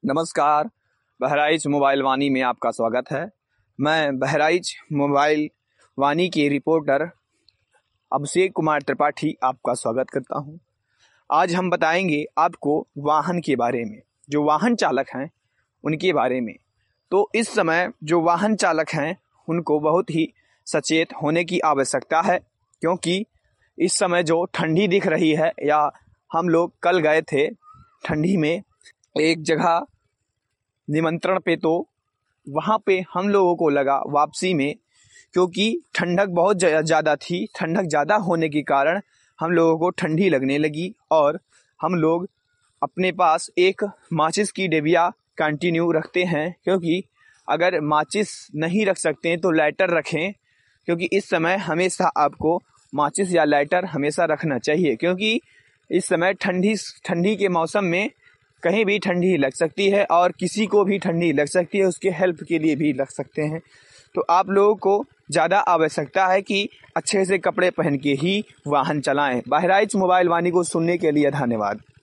नमस्कार। बहराइच मोबाइल वाणी में आपका स्वागत है। मैं बहराइच मोबाइल वाणी के रिपोर्टर अभिषेक कुमार त्रिपाठी आपका स्वागत करता हूं। आज हम बताएंगे आपको वाहन के बारे में, जो वाहन चालक हैं उनके बारे में। तो इस समय जो वाहन चालक हैं उनको बहुत ही सचेत होने की आवश्यकता है, क्योंकि इस समय जो ठंडी दिख रही है, या हम लोग कल गए थे ठंडी में एक जगह निमंत्रण पे, तो वहाँ पे हम लोगों को लगा वापसी में, क्योंकि ठंडक बहुत ज़्यादा थी। ठंडक ज़्यादा होने के कारण हम लोगों को ठंडी लगने लगी और हम लोग अपने पास एक माचिस की डिबिया कंटिन्यू रखते हैं, क्योंकि अगर माचिस नहीं रख सकते हैं तो लाइटर रखें, क्योंकि इस समय हमेशा आपको माचिस या लाइटर हमेशा रखना चाहिए, क्योंकि इस समय ठंडी के मौसम में कहीं भी ठंडी लग सकती है और किसी को भी ठंडी लग सकती है, उसके हेल्प के लिए भी लग सकते हैं। तो आप लोगों को ज़्यादा आवश्यकता है कि अच्छे से कपड़े पहन के ही वाहन चलाएं। बहराइच मोबाइल वाणी को सुनने के लिए धन्यवाद।